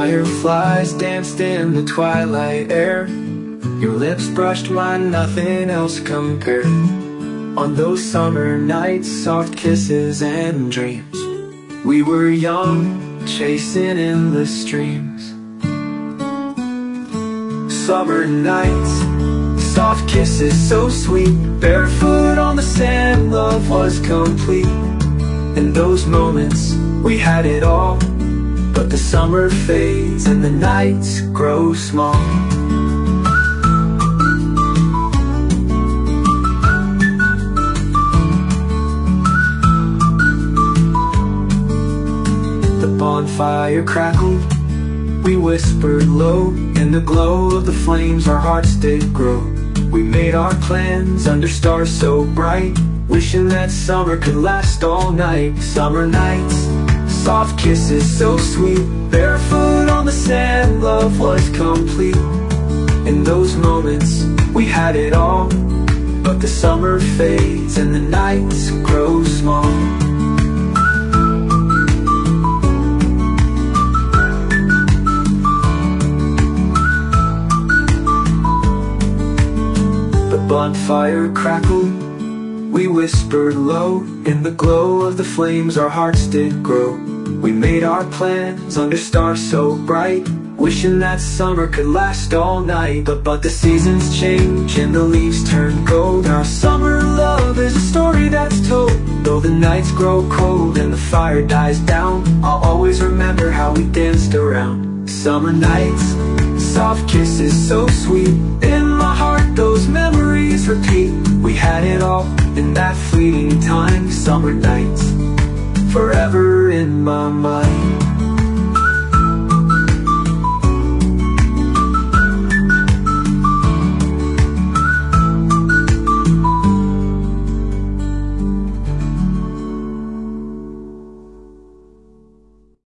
Fireflies danced in the twilight air. Your lips brushed mine, nothing else compared. On those summer nights, soft kisses and dreams. We were young, chasing endless dreams. Summer nights, soft kisses so sweet. Barefoot on the sand, love was complete. In those moments, we had it all. But the summer fades and the nights grow small. The bonfire crackled, we whispered low. In the glow of the flames our hearts did grow. We made our plans under stars so bright, wishing that summer could last all night. Summer nights, soft kisses so sweet. Barefoot on the sand, love was complete. In those moments, we had it all. But the summer fades and the nights grow small. The bonfire crackled, we whispered low. In the glow of the flames our hearts did grow. We made our plans under stars so bright, wishing that summer could last all night. But the seasons change and the leaves turn gold. Our summer love is a story that's told. Though the nights grow cold and the fire dies down, I'll always remember how we danced around. Summer nights, soft kisses so sweet. In my heart those memories repeat. We had it all in that fleeting time. Summer nights, forever in my mind.